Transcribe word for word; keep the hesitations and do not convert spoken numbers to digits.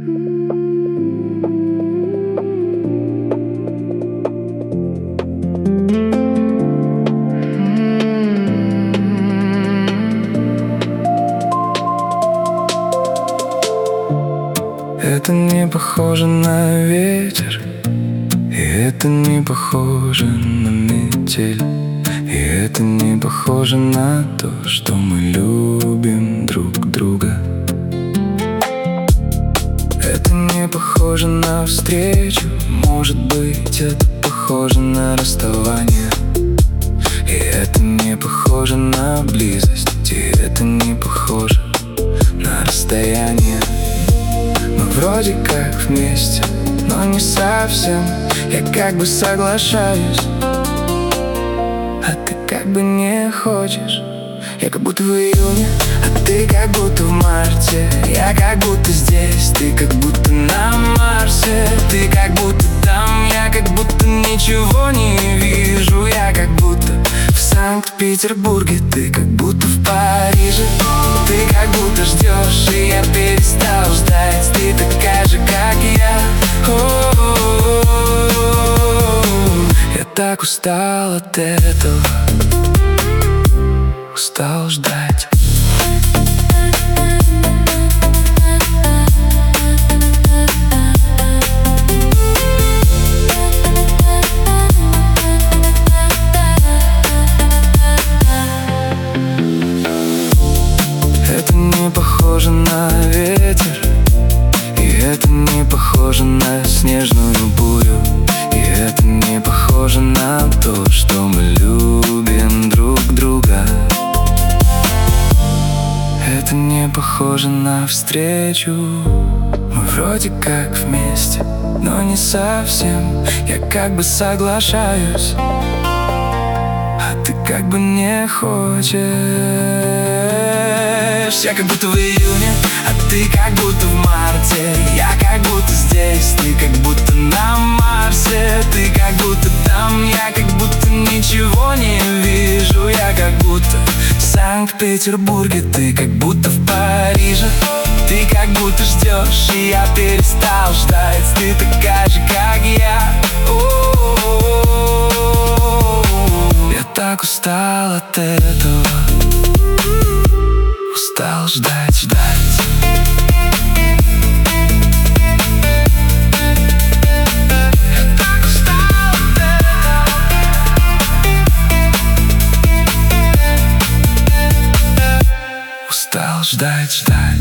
Это не похоже на ветер, и это не похоже на метель, и это не похоже на то, что мы любим друг друга. Это не похоже на встречу, может быть, это похоже на расставание. И это не похоже на близость, и это не похоже на расстояние. Мы вроде как вместе, но не совсем. Я как бы соглашаюсь, а ты как бы не хочешь. Я как будто в июне, а ты как будто в марте. Я как будто здесь, ты как будто на Марсе. Ты как будто там, я как будто ничего не вижу. Я как будто в Санкт-Петербурге, ты как будто в Париже. Ты как будто ждешь, и я перестал ждать. Ты такая же, как я. О-о-о-о-о. Я так устал от этого, устал ждать. Это не похоже на ветер, и это не похоже на снежную бурю, и это не похоже на то, что мы любим друг друга. Это не похоже на встречу. Мы вроде как вместе, но не совсем. Я как бы соглашаюсь, а ты как бы не хочешь. Я как будто в июне, а ты как будто в марте. Я как будто здесь, ты как будто на Марсе. Ты как будто там, я как будто ничего не вижу. Я как будто в Санкт-Петербурге, ты как будто в Париже. Ты как будто ждешь, и я перестал ждать. Ты такая же, как я. О-о-о-о-о. Я так устал от этого, устал ждать, ждать. Я так устал от этого, устал ждать, ждать.